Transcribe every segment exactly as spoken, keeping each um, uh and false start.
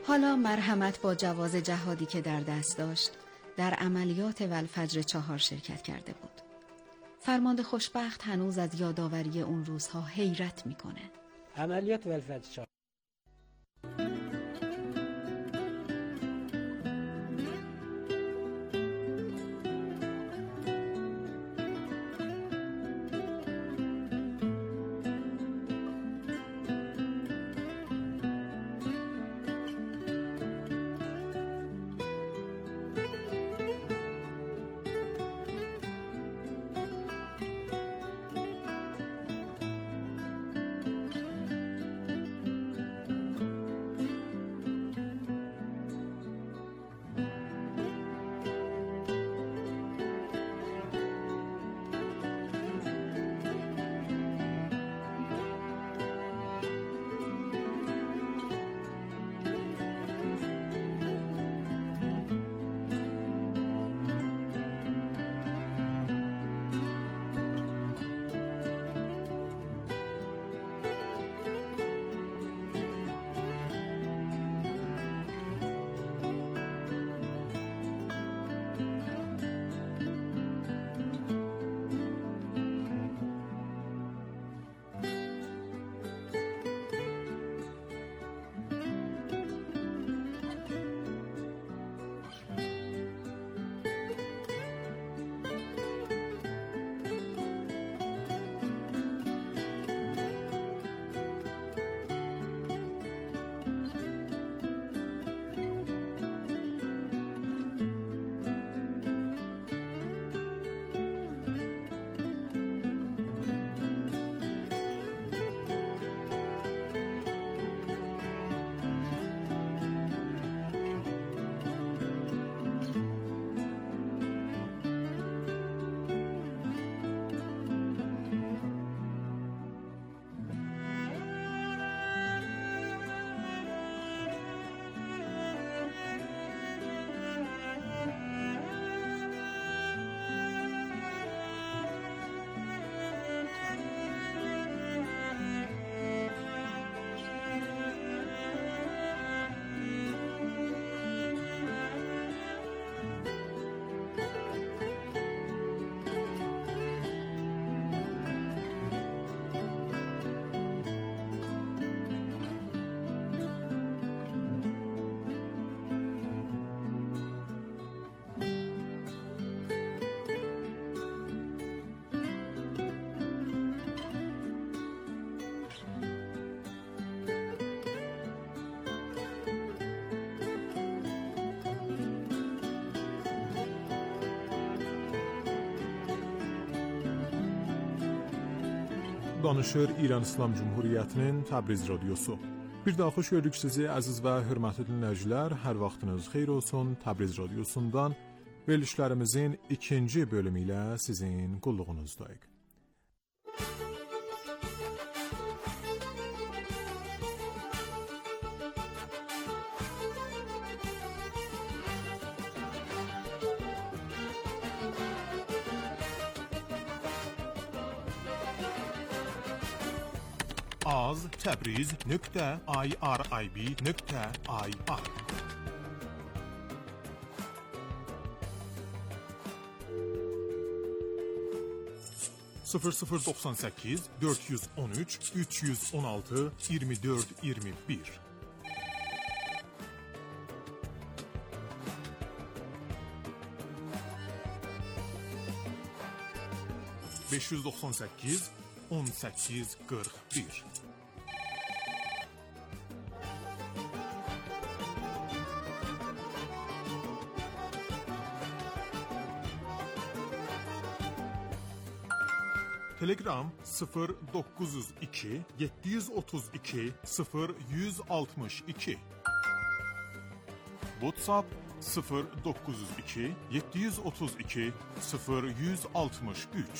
حالا مرحمت با جواز جهادی که در دست داشت در عملیات والفجر چهار شرکت کرده بود. فرمانده خوشبخت هنوز از یادآوری اون روزها حیرت میکنه. عملیات والفجر چهار Danışır İran İslam Cumhuriyyətinin Təbriz Radiosu. Bir daha xoş gördük sizi əziz və hörmətli dinləyicilər. Hər vaxtınız xeyir olsun. Təbriz Radiosundan verilişlərimizin ikinci bölümü ilə sizin qulluğunuzdayıq. az təbriz nöqtə irib nöqtə ir sıfır sıfır doxsan səkkiz dörd yüz on üç üç yüz on altı iyirmi dörd iyirmi bir beş yüz doxsan səkkiz on səkkiz qırx bir Telegram sıfır doqquz yüz iki yeddi yüz otuz iki sıfır yüz altmış iki WhatsApp sıfır doqquz yüz iki yeddi yüz otuz iki sıfır yüz altmış üç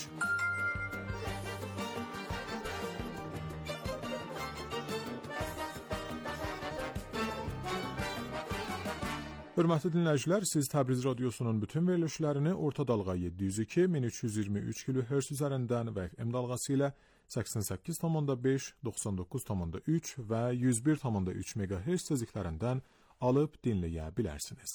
Hörmətli dinləyicilər, siz Təbriz Radiosunun bütün verilişlərini orta dalğa yeddi yüz iki min üç yüz iyirmi üç kilohertz üzərindən və F M dalğası ilə səksən səkkiz nöqtə beş, doxsan doqquz nöqtə üç və yüz bir nöqtə üç megahertz tezliklərindən alıb dinləyə bilərsiniz.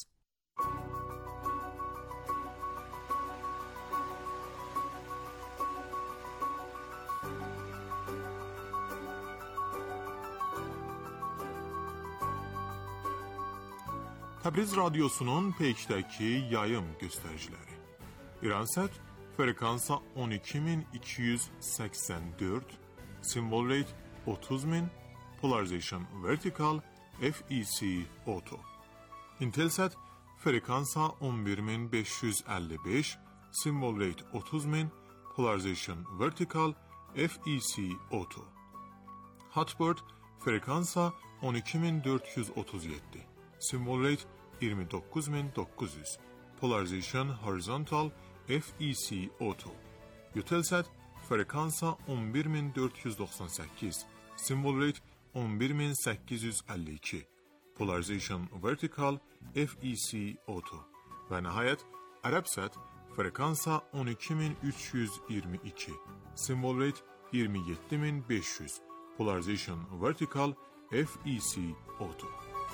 Təbriz radiosunun peykdəki yayım göstəriciləri. İransat frekansa on iki min iki yüz səksən dörd, symbol rate otuz min, polarization vertical, F E C auto. Intelsat frekansa on bir min beş yüz əlli beş, symbol rate otuz min, polarization vertical, F E C auto. Hotbird frekansa on iki min dörd yüz otuz yeddi, symbol rate iyirmi dokuz min doqquz yüz, polarization horizontal, F E C auto. Eutelsat frekansa on bir min dörd yüz doxsan səkkiz, symbol rate on bir min səkkiz yüz əlli iki, polarization vertical, F E C auto. Və nəhayət Arabsat frekansa on iki min üç yüz iyirmi iki, symbol rate iyirmi yeddi min beş yüz, polarization vertical, F E C auto.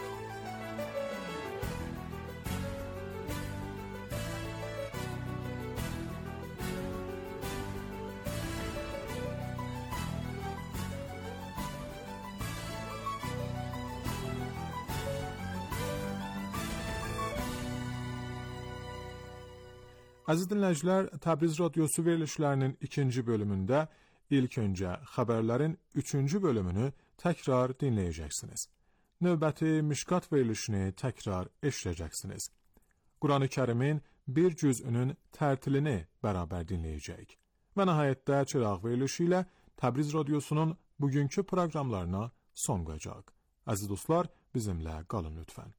Əziz dinləyicilər, Təbriz Radiosu verilişlərinin ikinci bölümündə ilk öncə xəbərlərin üçüncü bölümünü təkrar dinləyəcəksiniz. Növbəti Mişkat verilişini təkrar eşidəcəksiniz. Quran-ı Kərimin bir cüzünün tərtilini bərabər dinləyəcəyik. Və nəhayətdə Çıraq verilişi ilə Təbriz Radiosunun bugünkü proqramlarına son qoyacaq. Əziz dostlar, bizimlə qalın lütfən.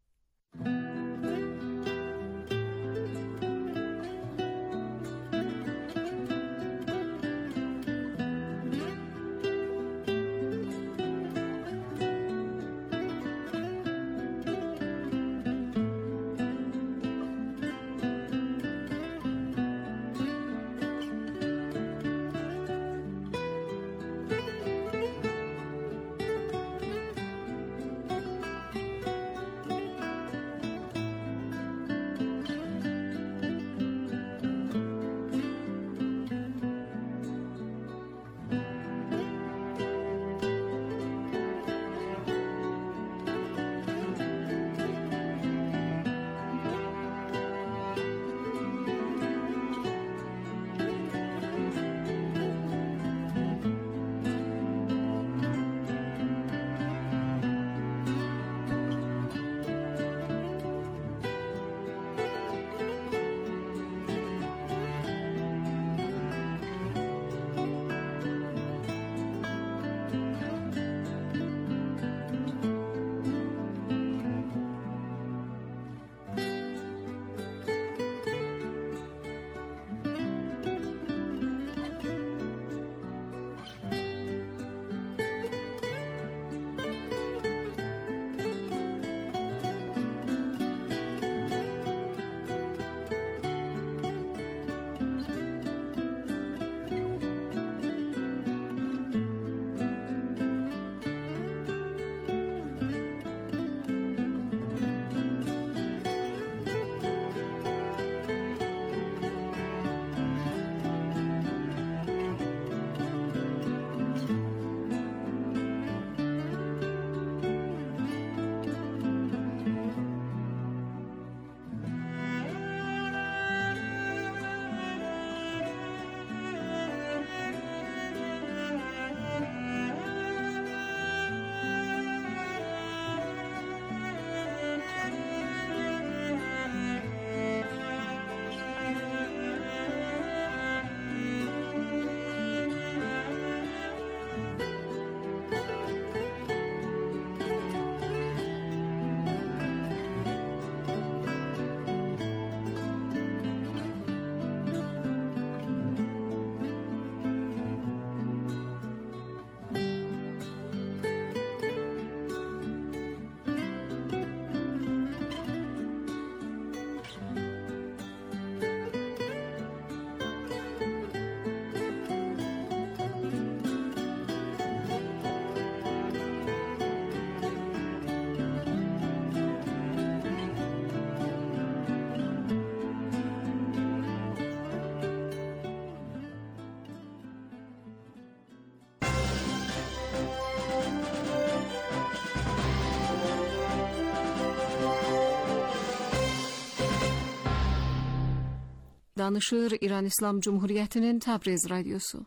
danışır İran İslam Cumhuriyeti'nin Təbriz radyosu.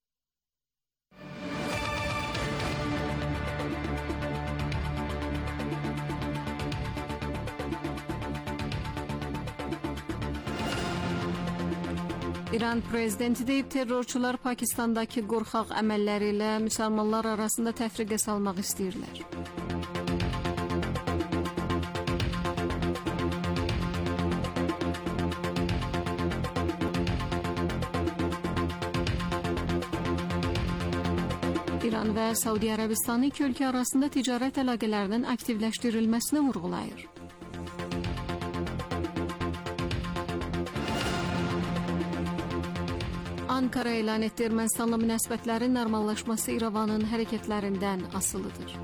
İran prezidenti deyib, terrorçular Pakistandakı qorxaq əməlləri ilə müsəlmanlar arasında təfriqə salmaq istəyirlər. İran və Səudiyyə Ərəbistanı iki ölkə arasında ticarət əlaqələrinin aktivləşdirilməsini vurğulayır. Ankara elan etdi, Ermənistanla münasibətlərin normallaşması İrəvanın hərəkətlərindən asılıdır.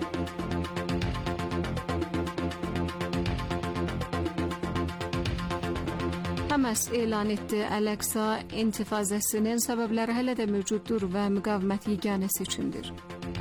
Həməs elan etdi, Əl-Əqsa intifazəsinin səbəbləri hələ də mövcuddur və müqavimət yeganə seçimdir.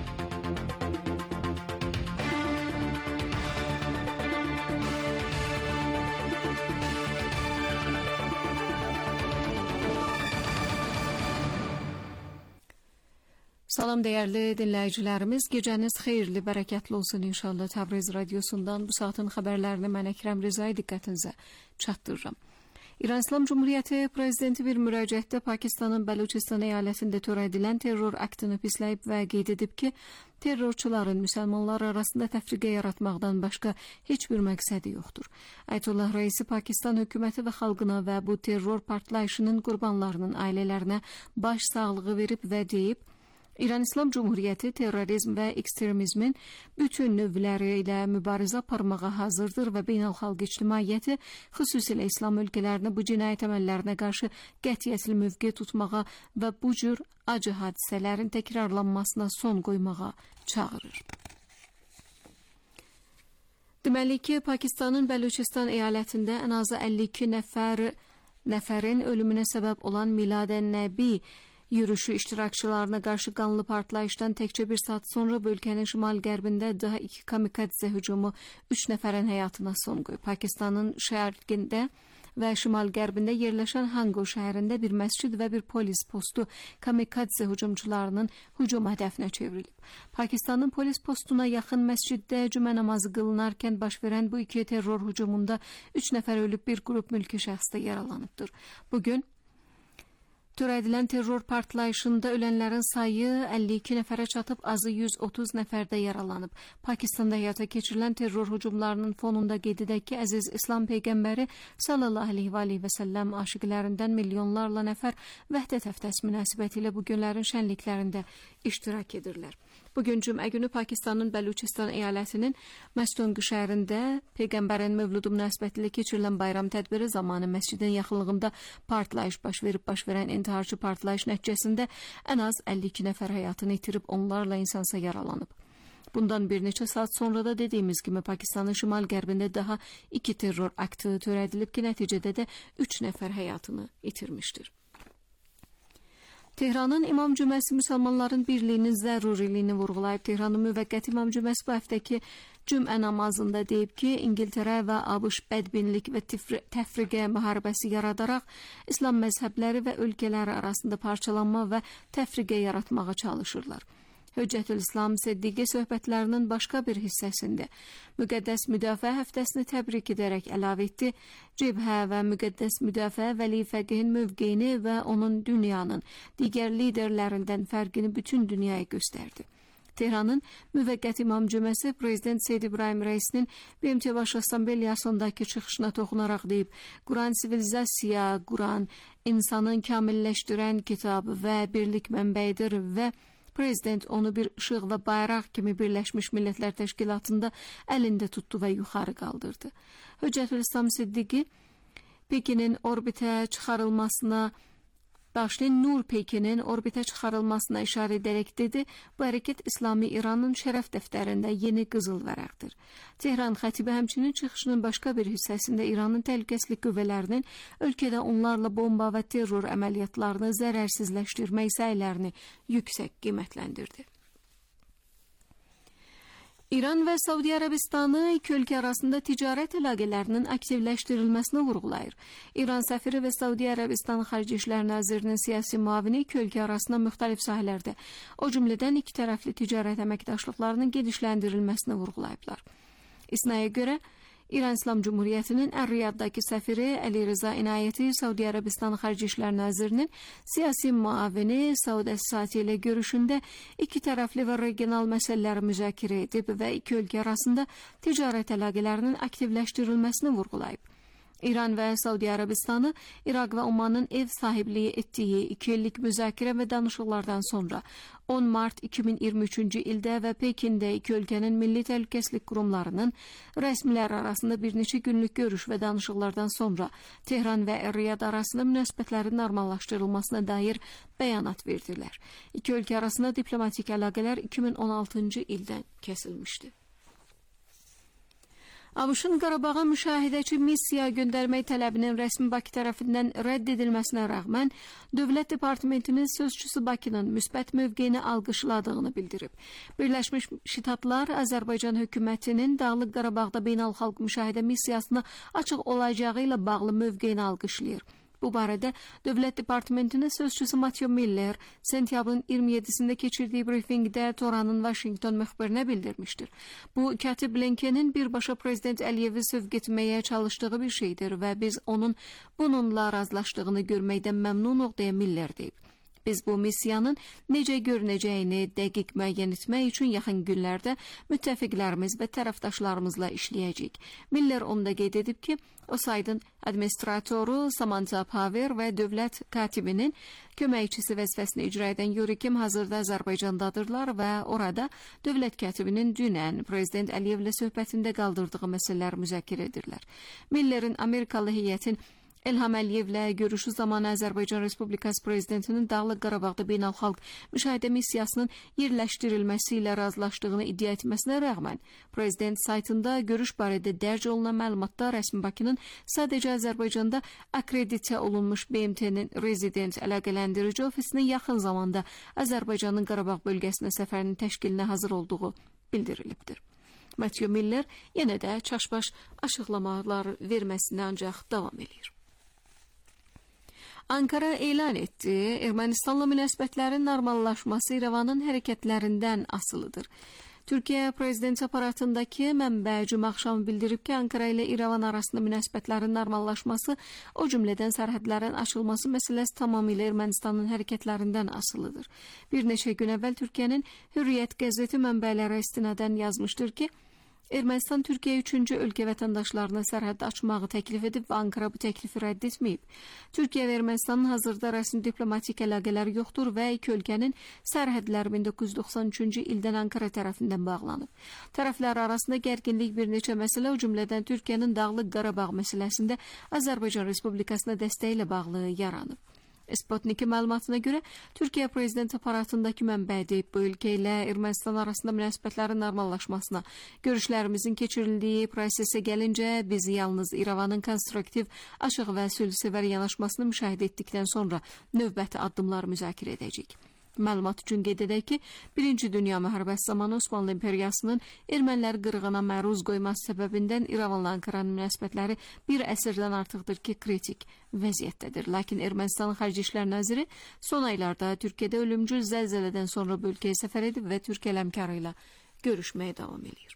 Salam dəyərli dinləyicilərimiz, gecəniz xeyirli, bərəkətli olsun inşallah. Təbriz radyosundan bu saatin xəbərlərini mən Əkrəm Rizai diqqətinizə çatdırıram. İran İslam Cumhuriyyəti prezidenti bir müraciətdə Pakistanın Bəluçistan əyalətində törədilən terror aktını pisləyib və qeyd edib ki, terrorçuların müsəlmanlar arasında təfriqə yaratmaqdan başqa heç bir məqsədi yoxdur. Ayətullah Rəisi Pakistan hökuməti və xalqına və bu terror partlayışının qurbanlarının ailələrinə baş sağlığı verib və deyib, İran İslam Cumhuriyyəti terrorizm və ekstremizmin bütün növləri ilə mübarizə aparmağa hazırdır və beynəlxalq ictimaiyyəti, xüsusilə İslam ölkələrini bu cinayət əməllərinə qarşı qətiyyətli mövqe tutmağa və bu cür acı hadisələrin təkrarlanmasına son qoymağa çağırır. Deməli ki, Pakistanın Bəluçistan əyalətində ən azı əlli iki nəfər, nəfərin ölümünə səbəb olan Milad-ən Nəbi yürüyüşü iştirakçılarına qarşı qanlı partlayışdan təkcə bir saat sonra bölgənin şimal-qərbində daha iki kamikadze hücumu üç nəfərin həyatına son qoyub. Pakistanın şərqində və şimal-qərbində yerləşən Hango şəhərində bir məscid və bir polis postu kamikadze hücumçularının hücum hədəfinə çevrilib. Pakistanın polis postuna yaxın məsciddə cümə namazı qılınarkən baş verən bu iki terror hücumunda üç nəfər ölüb, bir qrup mülki şəxs də yaralanıbdır. Bugün törədilən terror partlayışında ölənlərin sayı əlli iki nəfərə çatıb, azı yüz otuz nəfər də yaralanıb. Pakistanda həyata keçirilən terror hücumlarının fonunda qeyd edək ki, əziz İslam Peyğəmbəri sallallahu aleyhi və səlləm aşiqlərindən milyonlarla nəfər vəhdət həftəsi münasibəti ilə bu günlərin şənliklərində iştirak edirlər. Bugün cümə günü Pakistanın Bəluçistan əyalətinin Məstonqu şəhərində Peyğəmbərin mövludu münasibəti ilə keçirilən bayram tədbiri zamanı məscidin yaxınlığında partlayış baş verib. Baş verən intiharçı partlayış nəticəsində ən az əlli iki nəfər həyatını itirib, onlarla insansa yaralanıb. Bundan bir neçə saat sonra da dediyimiz kimi Pakistanın şimal-qərbində daha iki terror aktı törədilib ki, nəticədə də üç nəfər həyatını itirmişdir. Tehranın İmam Cüməsi müsəlmanların birliyinin zəruriliyini vurğulayıb. Tehranın müvəqqəti İmam Cüməsi bu həftəki cümə namazında deyib ki, İngiltərə və ABŞ bədbinlik və təfriqə müharibəsi yaradaraq İslam məzhəbləri və ölkələri arasında parçalanma və təfriqə yaratmağa çalışırlar. Hüccətül İslam Siddiqi söhbətlərinin başqa bir hissəsində müqəddəs müdafiə həftəsini təbrik edərək əlavə etdi. Cibhə və müqəddəs müdafiə vəli fəqihin mövqeyini və onun dünyanın digər liderlərindən fərqini bütün dünyaya göstərdi. Tehranın müvəqqəti İmam Cüməsi Prezident Seyyid İbrahim Rəisinin B M T Baş Assambleyasındakı çıxışına toxunaraq deyib, Quran sivilizasiya, Quran insanın kamilləşdirən kitab və birlik mənbəyidir və Prezident onu bir işıq və bayraq kimi Birləşmiş Millətlər Təşkilatında əlində tutdu və yuxarı qaldırdı. Hüccətül İslam Siddiqi Pekinin orbitə çıxarılmasına Daşlin Nur Pekinin orbitə çıxarılmasına işarə edərək dedi, bu hərəkət İslami İranın şərəf dəftərində yeni qızıl vərəqdir. Tehran xətibi həmçinin çıxışının başqa bir hissəsində İranın təhlükəsizlik qüvvələrinin ölkədə onlarla bomba və terror əməliyyatlarını zərərsizləşdirmək səylərini yüksək qiymətləndirdi. İran və Saudi Arabistanı iki ölkə arasında ticarət əlaqələrinin aktivləşdirilməsini vurğulayır. İran səfiri və Saudi Arabistan Xarici İşlər Nazirinin siyasi müavini iki ölkə arasında müxtəlif sahələrdə, o cümlədən iki tərəfli ticarət əməkdaşlıqlarının genişləndirilməsini vurğulayıblar. İsnaya görə, İran İslam Cumhuriyyətinin Ər-Riyaddakı səfiri Əli Rıza İnayəti Saudi Arabistan Xarici İşlər Nazirinin siyasi müavini Saud Əs-Sati ilə görüşündə iki tərəfli və regional məsələləri müzakirə edib və iki ölkə arasında ticarət əlaqələrinin aktivləşdirilməsini vurğulayıb. İran və Saudi Arabistanı İraq və Omanın ev sahibliyi etdiyi iki illik müzakirə və danışıqlardan sonra on mart iki min iyirmi üçüncü ildə və Pekində iki ölkənin milli təhlükəsizlik qurumlarının rəsmilər arasında bir neçə günlük görüş və danışıqlardan sonra Tehran və Riyad arasında münasibətlərin normallaşdırılmasına dair bəyanat verdilər. İki ölkə arasında diplomatik əlaqələr iki min on altıncı ildən kəsilmişdi. ABŞ-ın Qarabağa müşahidəçi missiya göndərmək tələbinin rəsmi Bakı tərəfindən rədd edilməsinə rəğmən, Dövlət Departamentinin sözçüsü Bakının müsbət mövqeyini alqışladığını bildirib. Birləşmiş Ştatlar Azərbaycan hökumətinin Dağlıq Qarabağda beynəlxalq müşahidə missiyasına açıq olacağı ilə bağlı mövqeyini alqışlayır. Bu barədə Dövlət Departamentinin sözçüsü Matthew Miller sentyabrın iyirmi yeddisində keçirdiyi briefingdə Toranın Washington müxbirinə bildirmişdir. Bu, Katib Blinkenin birbaşa Prezident Əliyevi sövq etməyə çalışdığı bir şeydir və biz onun bununla razılaşdığını görməkdən məmnunuq deyə Miller deyib. Biz bu missiyanın necə görünəcəyini dəqiq müəyyən etmək üçün yaxın günlərdə müttəfiqlərimiz və tərəfdaşlarımızla işləyəcəyik. Miller onda qeyd edib ki, o saydın administratoru Samantha Power və dövlət katibinin köməkçisi vəzifəsini icra edən Yuri Kim hazırda Azərbaycandadırlar və orada dövlət katibinin dünən Prezident Əliyevlə söhbətində qaldırdığı məsələlər müzakirə edirlər. Miller'in Amerikalı heyətin İlham Əliyevlə görüşü zamanı Azərbaycan Respublikası Prezidentinin Dağlıq Qarabağda beynəlxalq müşahidə missiyasının yerləşdirilməsi ilə razılaşdığını iddia etməsinə rəğmən, Prezident saytında görüş barədə dərc olunan məlumatda rəsmi Bakının sadəcə Azərbaycanda akreditə olunmuş B M T-nin rezident əlaqələndirici ofisinin yaxın zamanda Azərbaycanın Qarabağ bölgəsinə səfərinin təşkilinə hazır olduğu bildirilibdir. Matthew Miller yenə də çaşbaş açıqlamalar verməsinə ancaq davam edir. Ankara elan etdi, Ermənistanla münasibətlərin normallaşması İrəvanın hərəkətlərindən asılıdır. Türkiyə prezident aparatındakı mənbə cümə axşamı bildirib ki, Ankara ilə İrəvan arasında münasibətlərin normallaşması, o cümlədən sərhədlərin açılması məsələsi tamamilə Ermənistanın hərəkətlərindən asılıdır. Bir neçə gün əvvəl Türkiyənin Hürriyyət qəzeti mənbələrə istinadən yazmışdır ki, Ermənistan Türkiyə üçüncü ölkə vətəndaşlarına sərhəd açmağı təklif edib və Ankara bu təklifi rədd etməyib. Türkiyə və Ermənistanın hazırda rəsmi diplomatik əlaqələri yoxdur və iki ölkənin sərhədləri min doqquz yüz doxsan üçüncü ildən Ankara tərəfindən bağlanıb. Tərəflər arasında gərginlik bir neçə məsələ, o cümlədən Türkiyənin Dağlıq Qarabağ məsələsində Azərbaycan Respublikasına dəstəyi ilə bağlı yaranıb. Sputnik'in məlumatına görə Türkiyə prezident aparatındakı mənbə deyib, bu ölkə ilə Ermənistan arasında münasibətlərin normallaşmasına, görüşlərimizin keçirildiyi prosesə gəlincə biz yalnız İrəvanın konstruktiv, açıq və sülhsevər yanaşmasını müşahidə etdikdən sonra növbəti addımlar müzakirə edəcəyik. Məlumat üçün qeyd edək ki, Birinci Dünya müharibəsi zamanı Osmanlı İmperiyasının ermənilər qırğına məruz qoyması səbəbindən İrəvanla Ankaranın münasibətləri bir əsrdən artıqdır ki, kritik vəziyyətdədir. Lakin Ermənistanın Xarici İşlər Naziri son aylarda Türkiyədə ölümcül zəlzələdən sonra bu ölkəyə səfər edib və Türk ələmkarı ilə görüşməyə davam edir.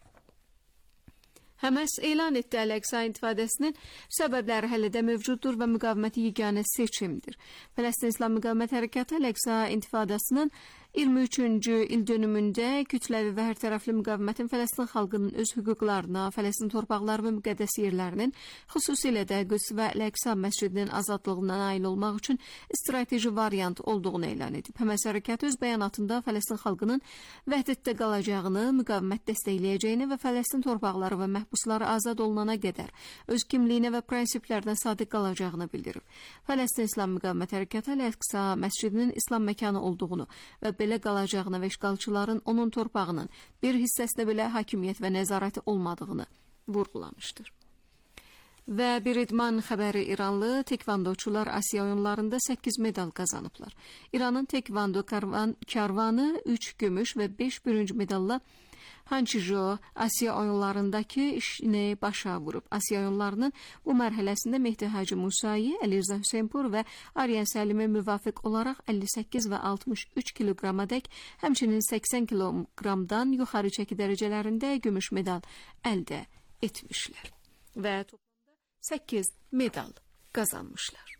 Həməs elan etdi, Əl-Əqsa intifadəsinin səbəbləri hələ də mövcuddur və müqaviməti yeganə seçimdir. Fələstin İslam Müqavimət Hərəkatı Əl-Əqsa intifadasının iyirmi üçüncü il dönümündə kütləvi və hər tərəfli müqavimətin Fələstin xalqının öz hüquqlarına, Fələstin torpaqları və müqəddəs yerlərinin, xüsusilə də Qüds və Əl-Əqsa məscidinin azadlığına nail olmaq üçün strateji variant olduğunu elan edib. Həməs hərəkatı öz bəyanatında Fələstin xalqının vəhdətdə qalacağını, müqavimət dəstəkləyəcəyini və Fələstin torpaqları və məhbusları azad olunana qədər öz kimliyinə və prinsiplərdən sadiq qalacağını bildirib. Fələstin İslam Müqavimət Hərəkatı Əl-Əqsa məscidinin İslam məkanı olduğunu və belə qalacağını və işğalçıların onun torpağının bir hissəsinə belə hakimiyyət və nəzarəti olmadığını vurğulamışdır. Və bir idman xəbəri, İranlı tekvandoçular Asiya oyunlarında səkkiz medal qazanıblar. İranın tekvando karvan, karvanı üç gümüş və beş bürünc medalla Hançijo Asiya oyunlarındakı işini başa vurub. Asiya oyunlarının bu mərhələsində Mehdi Hacı Musayi, Əlirzə Hüseynpur və Aryan Səlimə müvafiq olaraq əlli səkkiz və altmış üç kiloqramadək, həmçinin səksən kiloqramdan yuxarı çəki dərəcələrində gümüş medal əldə etmişlər və toplamda səkkiz medal qazanmışlar.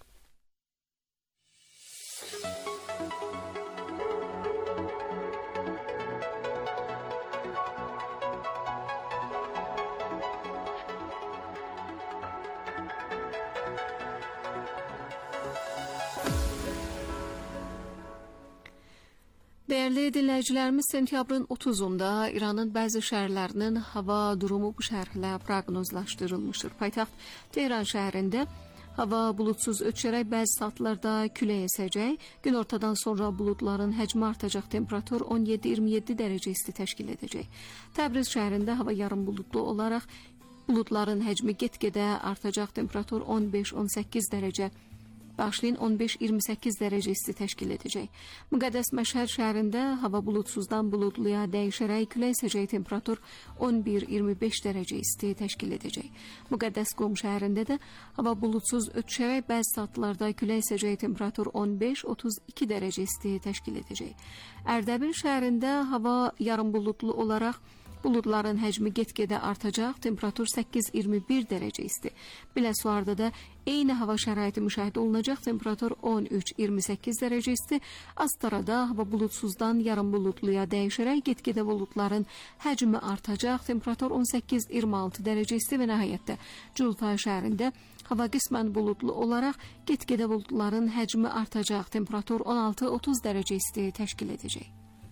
Değerli dinləyicilərimiz, sentyabrın otuzunda İranın bəzi şəhərlərinin hava durumu bu şərhlə proqnozlaşdırılmışdır. Paytaxt Tehran şəhərində hava bulutsuz ötüşərək bəzi saatlarda külək əsəcək. Gün ortadan sonra buludların həcmi artacaq, temperatur on yeddi iyirmi yeddi dərəcə isti təşkil edəcək. Təbriz şəhərində hava yarım buludlu olaraq buludların həcmi get-gedə artacaq, temperatur on beş on səkkiz dərəcə Bağışlayın on beş iyirmi səkkiz dərəcə isti təşkil edəcək. Müqəddəs Məşhəd şəhərində hava bulutsuzdan buludluya dəyişərək külək əsəcək, temperatur on bir iyirmi beş dərəcə isti təşkil edəcək. Müqəddəs Qum şəhərində də hava bulutsuz ötüşərək bəzi saatlarda külək əsəcək, temperatur on beş otuz iki dərəcə isti təşkil edəcək. Ərdəbil şəhərində hava yarım buludlu olaraq buludların həcmi get-gedə artacaq, temperatur səkkiz iyirmi bir dərəcə isti. Biləsuarda da eyni hava şəraiti müşahidə olunacaq, temperatur on üç iyirmi səkkiz dərəcə isti. Astarada hava bulutsuzdan yarım buludluya dəyişərək get-gedə buludların həcmi artacaq, temperatur on səkkiz iyirmi altı dərəcə isti və nəhayətdə Culfa şəhərində hava qismən buludlu olaraq get-gedə buludların həcmi artacaq, temperatur on altı otuz dərəcə isti təşkil edəcək.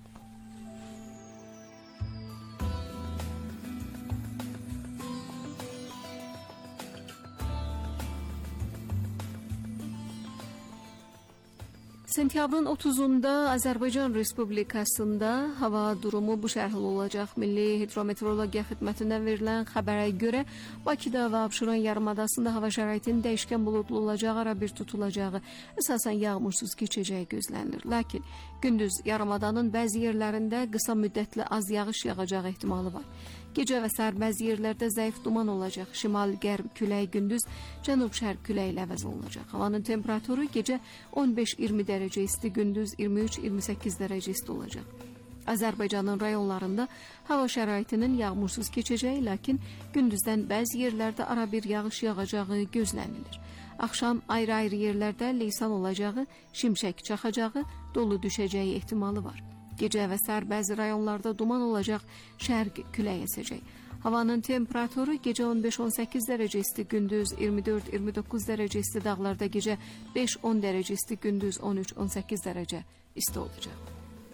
Sentyabrın otuzunda Azərbaycan Respublikasında hava durumu bu şərhlə olacaq. Milli Hidrometeorologiya Xidmətindən verilən xəbərə görə Bakıda və Abşeron yarımadasında hava şəraitinin dəyişkən buludlu olacağı, ara bir tutulacağı, əsasən yağmursuz keçəcəyi gözlənilir. Lakin gündüz yarımadanın bəzi yerlərində qısa müddətli az yağış yağacağı ehtimalı var. Gecə və səhər bəzi yerlərdə zəif duman olacaq. Şimal-qərb küləyi gündüz cənub-şərq küləyi ilə əvəz olunacaq. Havanın temperaturu gecə on beş iyirmi dərəcə isti, gündüz iyirmi üç iyirmi səkkiz dərəcə isti olacaq. Azərbaycanın rayonlarında hava şəraitinin yağmursuz keçəcəyi, lakin gündüzdən bəzi yerlərdə ara bir yağış yağacağı gözlənilir. Axşam ayrı-ayrı yerlərdə leysan olacağı, şimşək çaxacağı, dolu düşəcəyi ehtimalı var. Gecə və səhər bəzi rayonlarda duman olacaq, şərq külək əsəcək. Havanın temperaturu gecə on beş on səkkiz dərəcə isti, gündüz iyirmi dörd iyirmi doqquz dərəcə isti, dağlarda gecə beş on dərəcə isti, gündüz on üç on səkkiz dərəcə isti olacaq.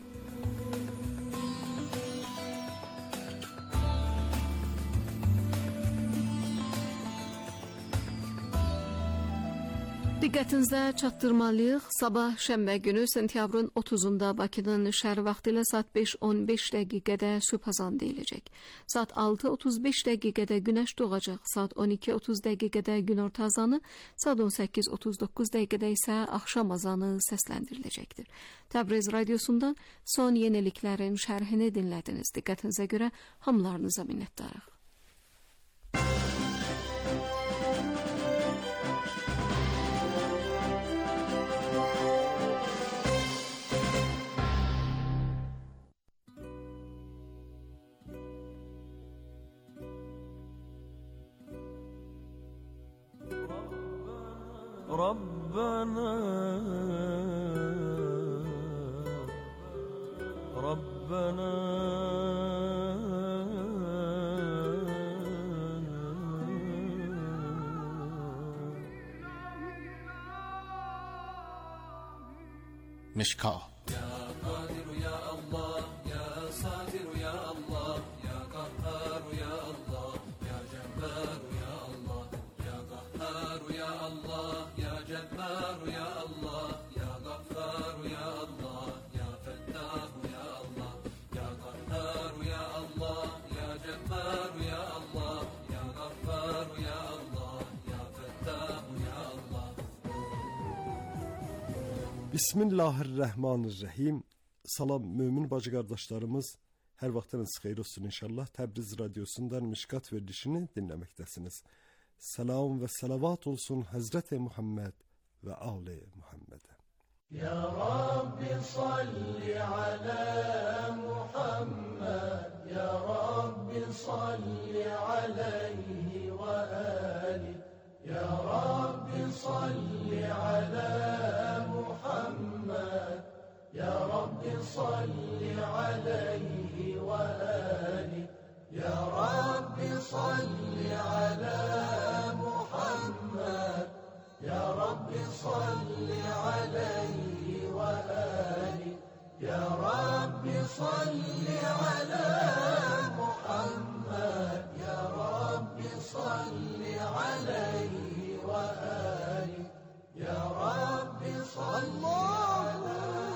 Diqqətinizə çatdırmalıyıq. Sabah şənbə günü sentyabrın otuzunda Bakının şəhər vaxtı ilə saat beş on beş dəqiqədə sübh azanı deyiləcək. Saat altı otuz beş dəqiqədə günəş doğacaq. Saat on iki otuz dəqiqədə günorta azanı, saat on səkkiz otuz doqquz dəqiqədə isə axşam azanı səsləndiriləcəkdir. Təbriz radiosundan son yeniliklərin şərhini dinlədiniz. Diqqətinizə görə hamılarınıza minnətdarıq. ربنا ربنا مشکا Bismillahirrahmanirrahim. Salam mömin bacı qardaşlarımız, Hər vaxtınız xeyir olsun inşallah. Təbriz radyosundan Mişkat verilişini dinləməkdəsiniz. Salam və salavat olsun Hazreti Muhammed və Ali Muhammed'e. Ya Rabbi salli ala Muhammed, Ya Rabbi salli alayhi ve ali, Ya Rabbi salli ala Muhammed, Ya Rabbi salli alayhi ve ali, Ya Rabbi salli ala Muhammed, Ya Rabbi salli alayhi ve ali, Ya Rabbi salli ala Muhammed, Ya Rabbi salli alayhi ve ali, Ya Rabbi salli ala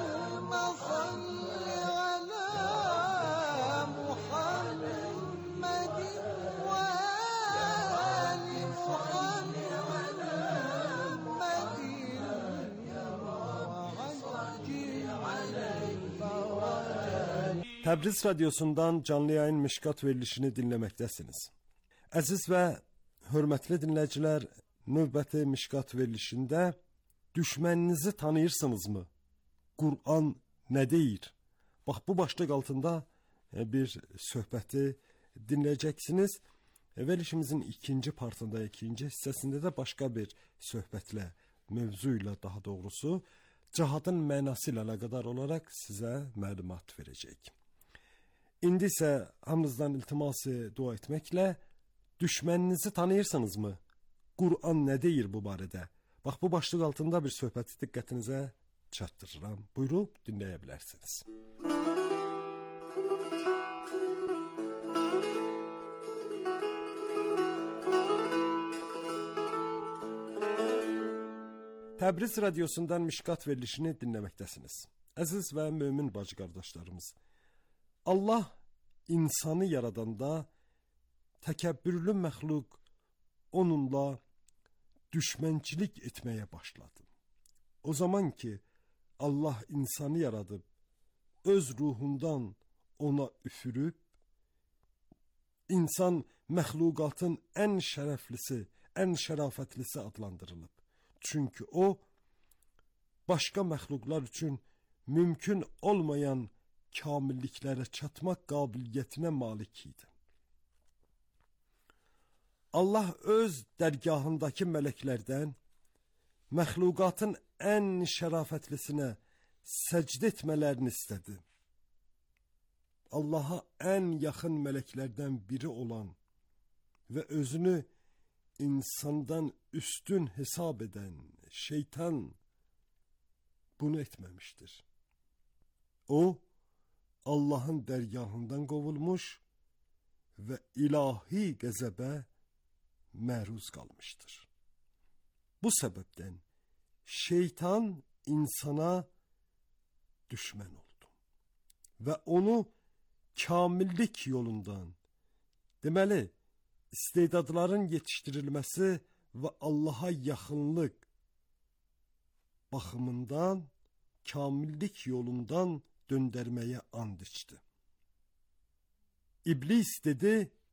Təbriz radyosundan canlı yayın Mişkat verilişini dinləməkdəsiniz. Əziz və hörmətli dinləyicilər, növbəti Mişkat verilişində düşməninizi tanıyırsınızmı? Qur'an nə deyir? Bax, bu başlıq altında bir söhbəti dinləyəcəksiniz. Verilişimizin ikinci partında, ikinci hissəsində də başqa bir söhbətlə, mövzu ilə daha doğrusu, cihadın mənası ilə əlaqədar olaraq sizə məlumat verəcək. İndi isə hamınızdan iltiması dua etməklə düşməninizi tanıyırsınızmı? Qur'an nə deyir bu barədə? Bax, bu başlıq altında bir söhbəti diqqətinizə çatdırıram. Buyurub dinləyə bilərsiniz. Təbriz radyosundan Mişkat verilişini dinləməkdəsiniz. Əziz və mömin bacı qardaşlarımız, Allah insanı yaradanda təkəbbürlü məxluq onunla düşmənçilik etməyə başladı. O zaman ki Allah insanı yaradıb, öz ruhundan ona üfürüb, insan məxluqatın ən şərəflisi, ən şərafətlisi adlandırılıb. Çünki o, başqa məxluqlar üçün mümkün olmayan kamilliklərə çatmaq qabiliyyətinə malik idi. Allah öz dərgahındakı mələklərdən məxluqatın ən şərafətlisinə səcd etmələrini istədi. Allaha ən yaxın mələklərdən biri olan və özünü insandan üstün hesab edən şeytan bunu etməmişdir. O, Allahın dərgahından qovulmuş və ilahi qəzəbə məruz qalmışdır. Bu səbəbdən şeytan insana düşmən oldu və onu kamillik yolundan, deməli, istedadların yetişdirilməsi və Allaha yaxınlıq baxımından kamillik yolundan döndərməyə and içdi. İblis dedi,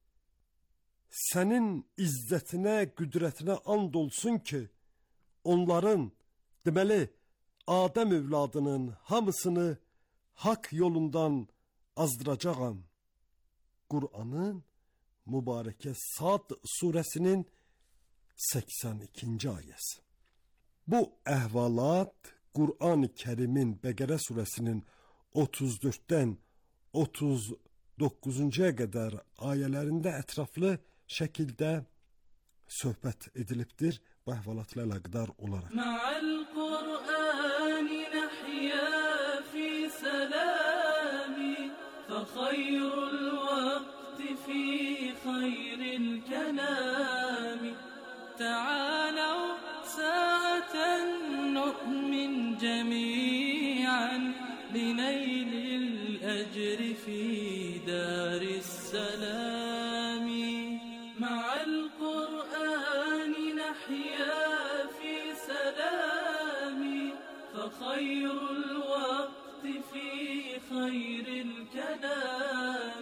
sənin izzətinə, qüdrətinə and olsun ki, onların, deməli, Adəm övladının hamısını haqq yolundan azdıracağam. Qur'anın mübarəkə Sad surəsinin səksən ikinci ayəsi. Bu əhvalat Qur'an-ı Kərimin Bəqərə surəsinin otuz dörddən otuz doqquzuncuya qədər ayələrində ətraflı şəkildə söhbət edilibdir bu əhvalatla əlaqədar olaraq. Ma'al Qur'ani nahya fi salami fa khayrul waqti fi khayril kalami ta'alaw sa'atan nu'min jami'an linaylil ajri fi daris salami ma'al Qur'ani nahya fi salami fa khayrul waqti fi khayril kalami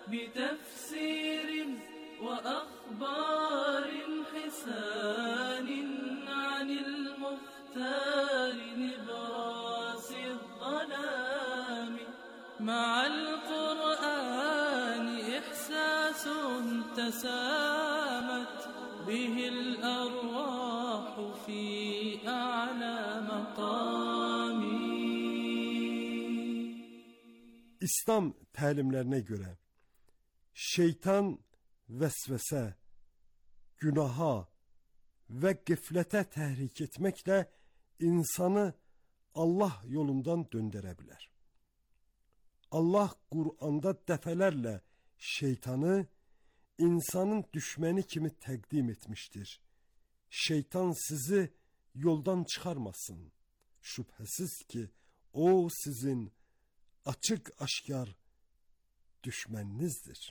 بتفسير وأخبار حسان عن المختار نبراس الظلام. مع القرآن إحساس تسامت به الأرواح في أعلى مقام. İslam təlimlərinə görə şeytan vəsvəsə, günaha və qiflətə təhrik etməklə insanı Allah yolundan döndərə bilər. Allah Qur'anda dəfələrlə şeytanı insanın düşməni kimi təqdim etmişdir. Şeytan sizi yoldan çıxarmasın. Şübhəsiz ki, o sizin açıq-aşkar düşməninizdir.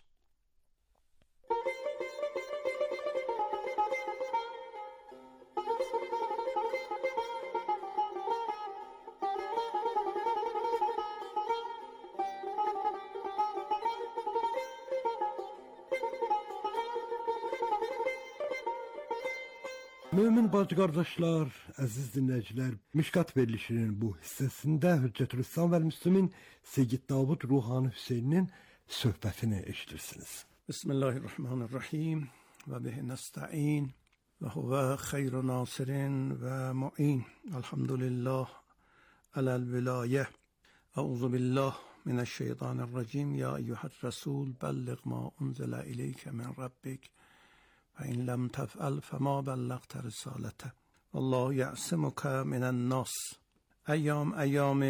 Mömin bacı qardaşlar, əziz dinləyicilər, Mişkat verilişinin bu hissəsində Hüccətül-İslam və Müslümin Seyyid Davud Ruhani Hüseyninin söhbətini eşidirsiniz. Bismillahirrahmanirrahim və bihi nəstəin və huvə xeyru nasirin və mu'in. Elhamdülillah aləl vilayə. Əuzu billah minəşşeytanirracim. Ya eyyuhər rəsul, bəlliq ma unzilə ileykə min rabbik. فإن لم تفعل فما بلغت رسالته والله يعصمك من الناس. ایام ایام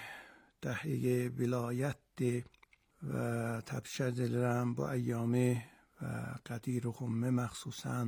دهه ولایت و تبشر دلم با ایام و قدیر و خمه مخصوصا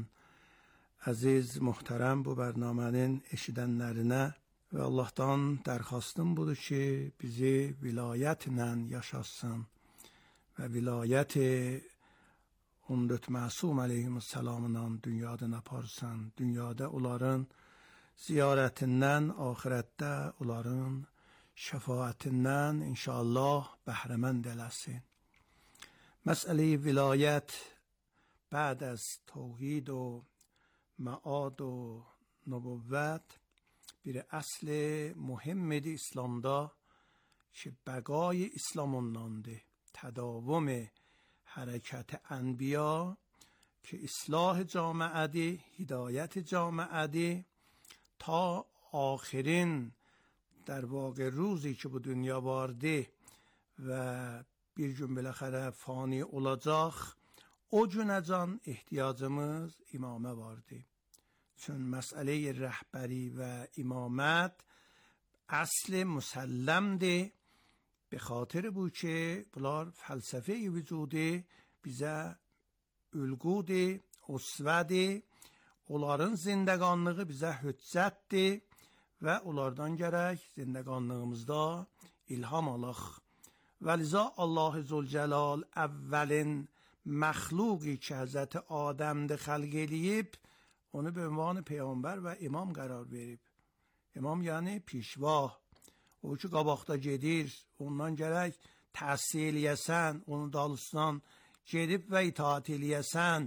aziz muhterem bu bernamenin eşidenlerine ve Allah'tan derhastım budur ki bizi vilayetle yaşatsın ve vilayeti on dörd məsum əleyhissalamdan dünyadan aparsan, dünyada onların ziyarətindən, axirətdə onların şəfaətindən inşallah bəhrəmənd eləsin. Məsələ-i vilayət بعد از توحید و معاد و نبوت bir اصل مهمdir İslamda ki bəqay İslamındandır. Tədavüm حرکت انبیا که اصلاح جامعه دی، هدایت جامعه دی تا آخرین در واقع روزی که bu dünya vardı ve bir gün بالاخره fani olacaq, o günacan ihtiyacımız imame vardı. Çünkü mesele rehberi ve imamet اصل مسلمdir. به خاطر bu ki bunlar fəlsəfə-i vücudi bizə ülqudir, usvədir, onların zindəqanlığı bizə hüccətdir və onlardan gərək zindəqanlığımızda ilham alaq. Və liza Allah-u Zülcəlal əvvəlin məxluqi ki Həzrət Adəmdə xəlq eləyib, onu به عنوان پیامبر və imam qərar verib. İmam yəni pişva. O ki qabaqda gedir, ondan gərək təhsil eləyəsən, onun dalısından gedib və itaat eləyəsən.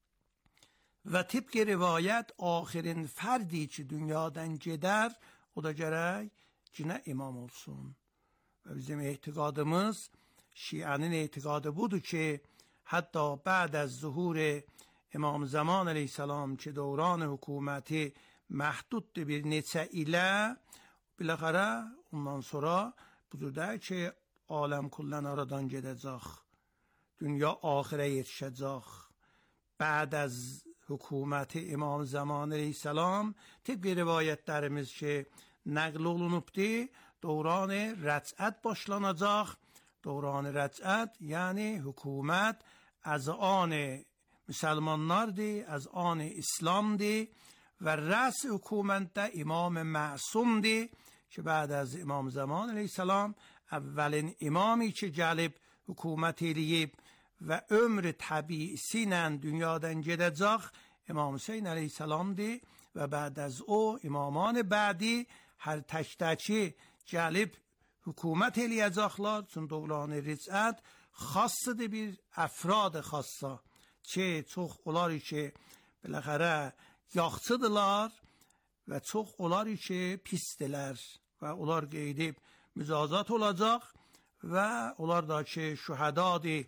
Və tibqi rivayət, axirin fərdi ki dünyadan gedər, o da gərək cinə imam olsun. Və bizim etiqadımız, şiənin etiqadı budur ki, hətta بعد از ظهور İmam Zaman əleyhissalam ki dövran hökuməti məhduddur bir neçə ilə, biləxərə ondan sonra budur ki aləm kullən aradan gedəcək, dünya axirə yetişəcək. بعد از حکومت İmam Zaman əleyhissalam طبق rivayətlərimiz ki nəql olunubdur, dövran rəcət başlanacaq. Dövran rəcət yəni hökumət az an müsəlmanlardır, az an İslamdır və rəs hökumətdə İmam Məsumdur ki بعد از İmam Zaman əleyhissalam əvvəlin imami ki gəlib hökumət eləyib və ömrü təbiisi ilə dünyadan gedəcək İmam Hüseyin əleyhissalamdır və بعد از o imaman bədi hər tək-təki gəlib hökumət eləyəcəklər. Çünki dövran ricət xassıdır bir əfrad xassa ki, çox onlar ki, biləxərə yaxçıdırlar və çox onlar ki, pisdilər və onlar qeydib mücazat olacaq və onlar da ki, şühədadır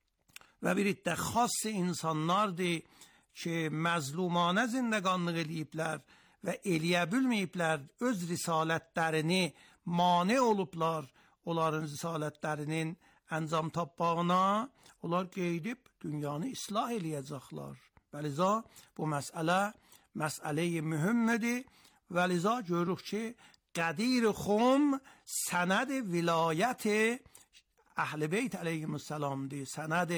və bir iddə xass insanlardır ki, məzlumanə zindəqanlıq eləyiblər və eləyə bilməyiblər, öz risalətlərini mane olublar, onların risalətlərinin əncam tapmağına, onlar qeydib dünyanı islah eləyəcəklər. Və liza bu məsələ məsələ-i mühümmədir və liza görürük ki, Qədir Xum sənəd vilayət Əhl-i Beyt əleyhissalamdır, sənəd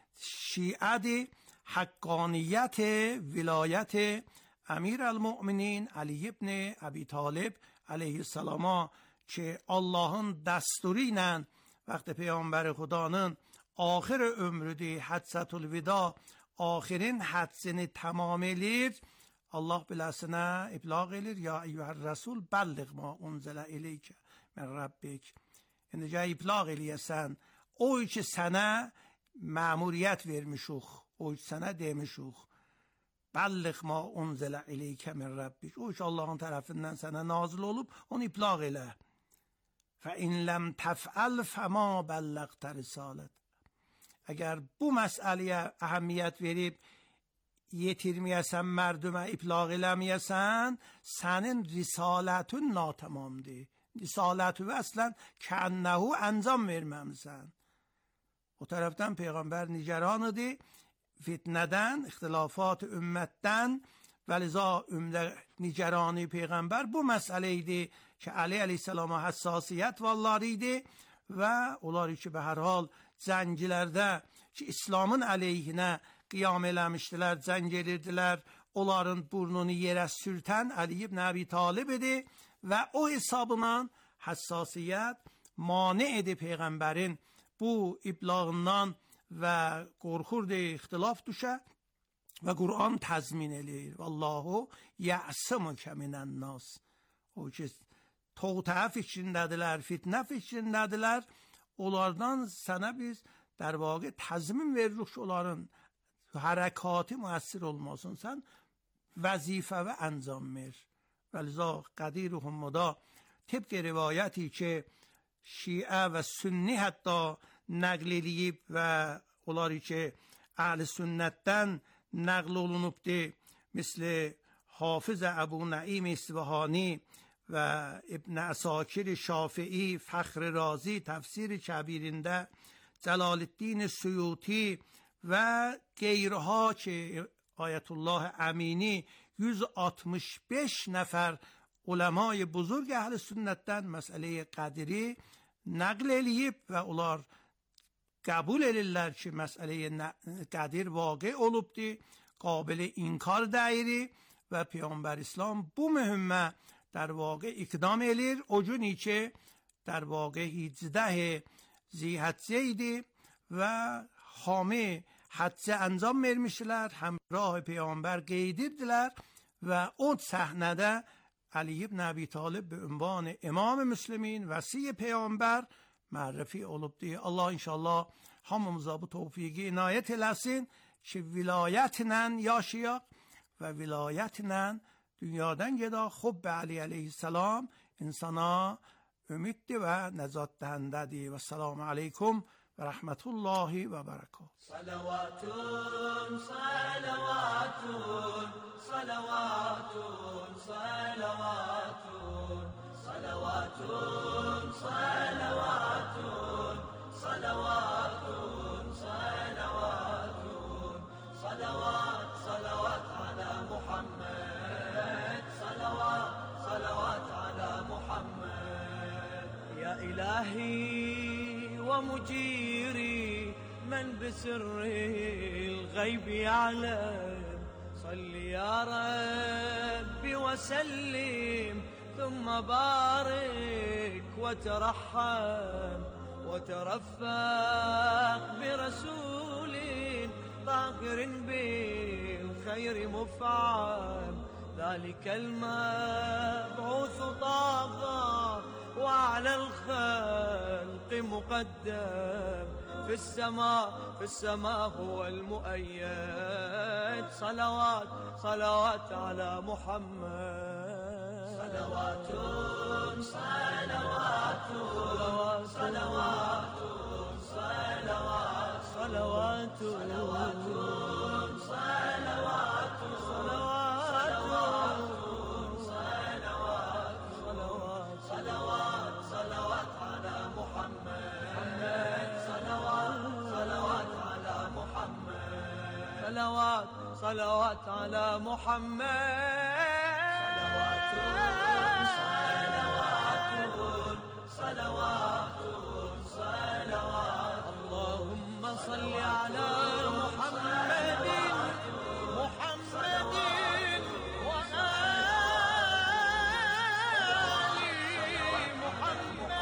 şiədir, haqqaniyyət vilayət Əmir el-Mü'minin Ali ibn Əbi Talib əleyhissalama ki, Allahın dəsturu ilə vəqti Peyğəmbər Xudanın axir ömrüdür, həccətül vida, axirin həccini tamam elir, Allah biləsinə iblaq elir, ya eyyuhər rəsul bəlliq ma unzələ eleykə mən Rabbik. İndicə iblaq eləyəsən, o ki sənə məmuriyyət vermişuq, o ki sənə demişuq, bəlliq ma unzələ eleykə mən Rabbik. O ki Allahın tərəfindən sənə nazil olub, onu iblaq elə. فَاِنْ لَمْ تَفْعَلْ فَمَا بَلَّغْتَ رِسَالَتَ. Əgər bu məsələyə əhəmiyyət verib yetirməyəsən, mərdümə iblaq eləməyəsən, sənin risalətün natamamdır. Risalətü və əslən kənnəhu əncam verməmsən. O tərəfdən Peyğəmbər nigeranıdır, fitnədən, ixtilafat ümmətdən və liza ümdə nigerani Peyğəmbər bu məsələ idi ki, Əli əleyhissalama həssasiyyət valları idi və onlar ki, be hər hal zəncilərdə ki, İslamın əleyhinə qiyam eləmişdilər, zəng edirdilər, onların burnunu yerə sürtən Əli ibn Əbi Talib idi və o hesabına həssasiyyət mane edib Peyğəmbərin bu iblağından və qorxurdu ixtilaf düşə və Quran təzmin edir. Vallahu yə'simukə minən nas. O ki, toğtə fikrindədirlər, fitnə fikrindədirlər, onlardan sənə biz در واقع təzmin veririk ki, onların hərəkatı müəssir olmasın, sən vəzifə və əncam ver. Və liza Qədir Xumda tibq rivayəti ki, şiə və sünni hətta nəql edib və onlar ki, əhl-i sünnətdən nəql olunubdur, misli Hafız Əbu Nəim İsfahani və İbn Əsakir Şafii, Fəxr Razi təfsir kəbirində, Cəlaləddin Suyuti və qeyrha ki, Ayətullah Əmini yüz altmış beş nəfər uləma-i buzurg əhl-i sünnətdən məsələyi qədiri nəql eləyib və onlar qəbul edirlər ki, məsələyi qədir vaqe olubdur, qabil inkar dəyiri və Peyğəmbər İslam bu mühimmə در واقع اقدام elir. O gün ki, در واقع هیجده ذی‌حجه idi və hami həccə əncam vermişlər, həmrah Peyğəmbər qeydirdilər və o səhnədə Ali ibn Əbi Talib به عنوان امام müslimin, vəsi Peyğəmbər mərrifi olubdur. Allah inşallah hamımıza bu tövfiqi inayət eləsin ki, vilayətlə yaşayaq və vilayətlə dünyadan gedək. Xubb Əli əleyhissalam insana ümiddir və nəcat dəhəndədir. Və selamu aleykum və rəhmətullahi və bərəkət. Salavatun, salavatun, salavatun, salavatun, salavatun, salavatun, salavatun, salavatun, salavat, salavat ala Muhammed, salavat, salavat ala Muhammed. Ya ilahi wa mujiri من بسر الغيب يعلم صل يا ربي وسلم ثم بارك وترحم وترفق برسول طاهر بالخير مفعم ذلك المبعوث طاغى وعلى الخلق مقدم في السماء في السماء هو المؤيد صلوات صلوات على محمد صلوات صلوات صلوات صلوات صلوات صلوات صلوات صلوات صلوات على محمد صلوات صلوات على محمد صلوات صلوات على محمد صلوات صلوات اللهم صل على محمد محمد وآل محمد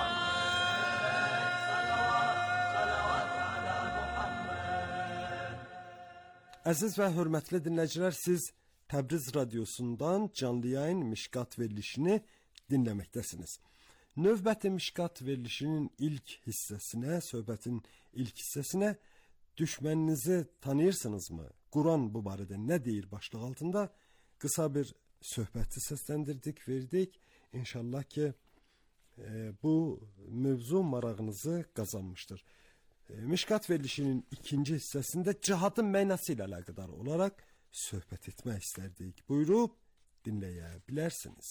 صلوات على محمد. Əziz və hörmətli dinləyicilər, siz Təbriz radiosundan canlı yayın Mişkat verilişini dinləməkdəsiniz. Növbəti Mişkat verilişinin ilk hissəsinə, söhbətin ilk hissəsinə düşməninizi tanıyırsınızmı? Quran bu barədə nə deyir başlıq altında qısa bir söhbəti səsləndirdik, verdik. İnşallah ki e, bu mövzu marağınızı qazanmışdır. E, Mişkat verilişinin ikinci hissəsində cihadın mənası ilə əlaqədar olaraq söhbət etmək istərdik. Buyurub dinləyə bilərsiniz.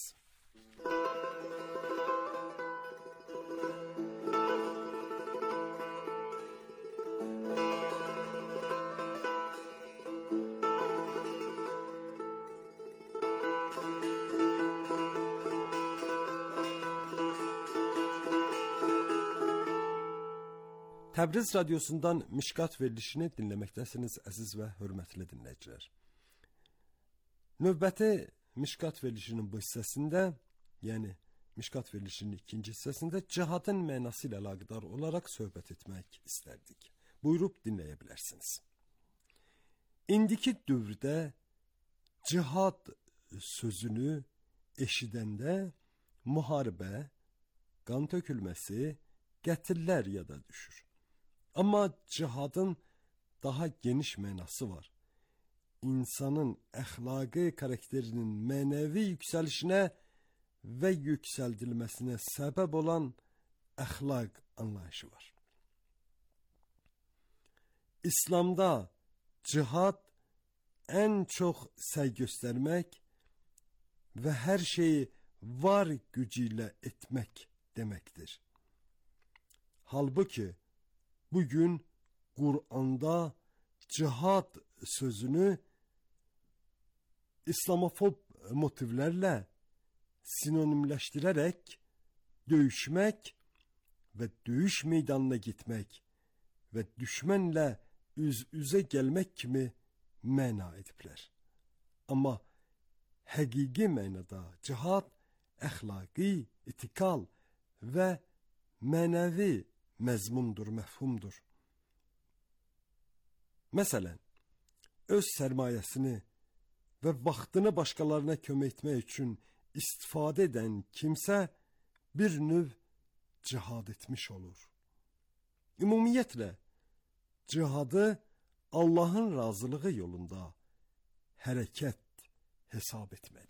Təbriz radiosundan Mişkat verilişini dinləməkdəsiniz əziz və hörmətli dinləyicilər. Növbəti Mişkat verilişinin bu hissəsində, yəni Mişkat verilişinin ikinci hissəsində cihadın mənası ilə əlaqədar olaraq söhbət etmək istərdik. Buyurub dinləyə bilərsiniz. İndiki dövrdə cihad sözünü eşidəndə müharibə, qan tökülməsi, qətillər yada düşür. Amma cihadın daha geniş mənası var. İnsanın əxlaqi karakterinin mənəvi yüksəlişinə və yüksəldilməsinə səbəb olan əxlaq anlayışı var. İslamda cihad ən çox səy göstərmək və hər şeyi var gücü ilə etmək deməkdir. Halbuki bugün Qur'anda cihad sözünü İslamofob motivlərlə sinonimləşdirərək döyüşmək və döyüş meydanına gitmək və düşmənlə üz-üzə gəlmək kimi məna ediblər. Amma həqiqi mənada cihad əxlaqi, etikal və mənəvi məzmundur, məfhumdur. Məsələn, öz sərmayəsini və vaxtını başqalarına kömək etmək üçün istifadə edən kimsə bir növ cihad etmiş olur. Ümumiyyətlə, cihadı Allahın razılığı yolunda hərəkət hesab etməliyik.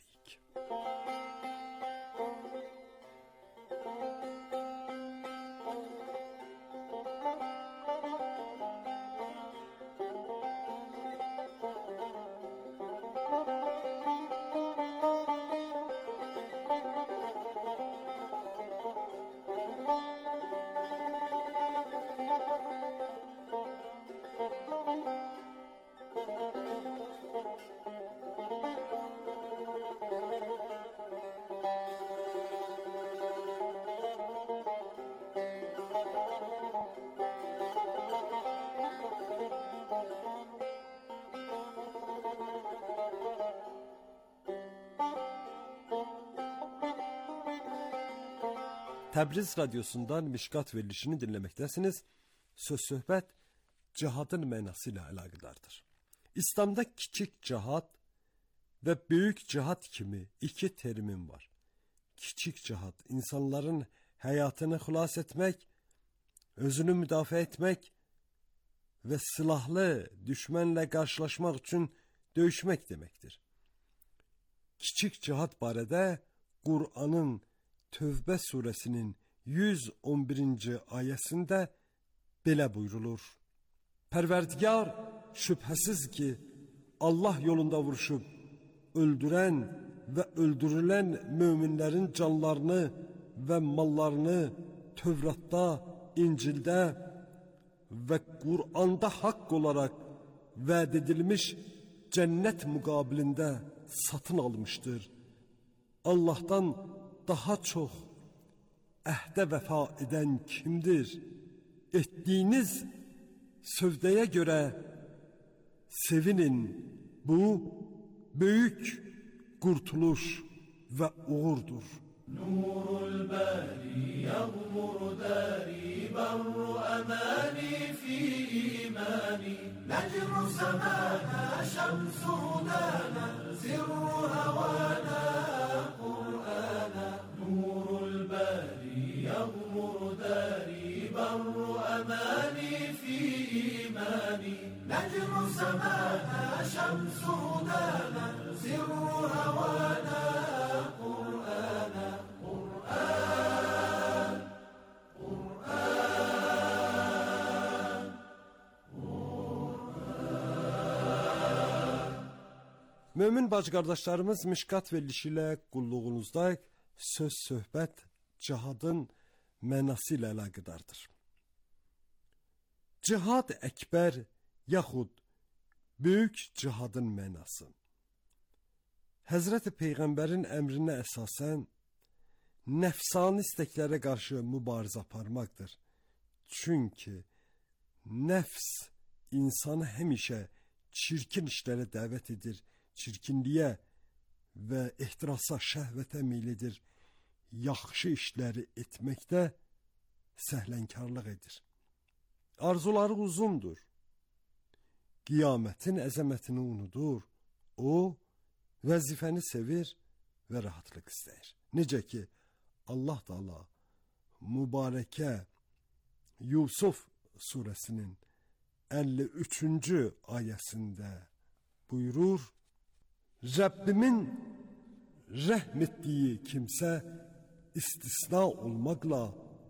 Təbriz radiosundan Mişkat verilişini dinləməkdəsiniz. Söz-söhbət cihadın mənası ilə əlaqədardır. İslamda kiçik cihad və böyük cihad kimi iki termin var. Kiçik cihad insanların həyatını xilas etmək, özünü müdafiə etmək və silahlı düşmənlə qarşılaşmaq üçün döyüşmək deməkdir. Kiçik cihad barədə Qur'anın Tövbə surəsinin yüz on birinci ayəsində belə buyrulur. Pərverdigar şübhəsiz ki, Allah yolunda vuruşub, öldürən və öldürülən möminlərin canlarını və mallarını Tövratda, İncildə və Qur'anda haqq olaraq vəd edilmiş cənnət müqabilində satın almışdır. Allah'tan daha çox əhdə vəfa edən kimdir? Etdiyiniz sövdəyə görə sevinin. Bu, böyük qurtuluş və uğurdur. Nurul bari yağmur dari barru amani fi imani necru semana şemsu hudana sirru havana Kur'ana Nurul bari yağmur dari barru amani fi imani necru semana şemsu hudana sirru havana Kur'ana Mömin bacı-qardaşlarımız, Mişkat verilişi ilə qulluğunuzda söz, söhbət, cihadın mənası ilə əlaqədardır. Cihad əkbər yaxud böyük cihadın mənası Həzrəti Peyğəmbərin əmrinə əsasən nəfsani istəklərə qarşı mübarizə aparmaqdır. Çünki nəfs insanı həmişə çirkin işlərə dəvət edir, çirkinliyə və ehtirasa, şəhvətə meylidir. Yaxşı işləri etməkdə səhlənkarlıq edir. Arzuları uzundur. Qiyamətin əzəmətini unudur. O, vəzifəni sevir və rahatlıq istəyir. Necə ki, Allah Taala mübarəkə Yusuf surəsinin əlli üçüncü ayəsində buyurur, Rəbbimin rəhm etdiyi kimsə istisna olmaqla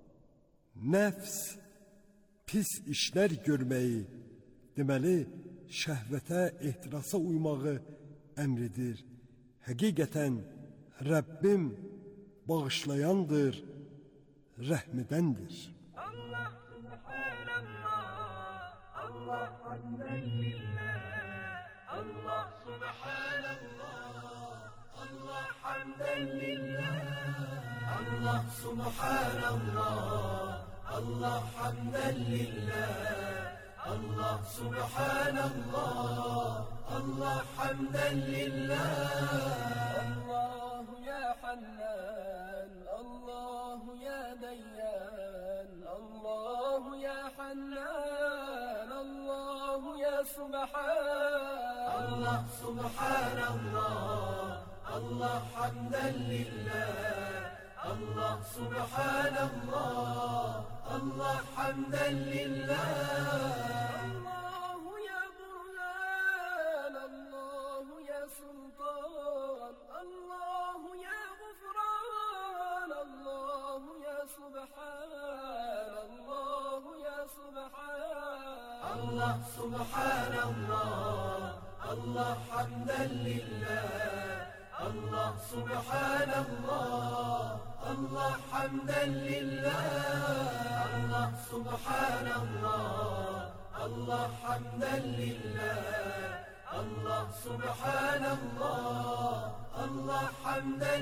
nəfs pis işlər görməyi, deməli, şəhvətə, ehtirasa uymağı əmr edir. Həqiqətən Rəbbim bağışlayandır, rəhmədəndir. Allah subhanallah, Allah hamdan lillah, Allah subhanallah, Allah hamdan lillah, Allah subhanallah, Allah hamdan lillah, Allah subhanallah, Allah hamdan lillah. Allah ya Hannan, Allah ya Dayyan, Allah ya Hannan, Allah ya Subhan. Allah subhanallah, Allah hamdan lillah, Allah subhanallah, Allah hamdan lillah. Allah ya Burhan, Allah ya Sultan, Allah ya Ghufran, Allah ya Subhan, Allah ya Subhan. Allah subhanallah, Allah hamdan lillah, Allah subhanallah, Allah hamdan lillah. Allah subhanallah, Allah hamdan lillah, Allah subhanallah, Allah hamdan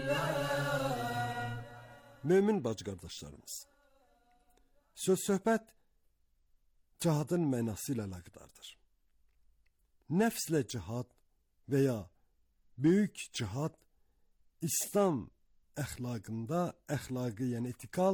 lillah. Mömin bacı-qardaşlarımız, söz söhbət cihadın mənası ilə əlaqədardır. Nəfslə cihad və ya böyük cihad İslam əxlaqında, əxlaqı, yəni etikal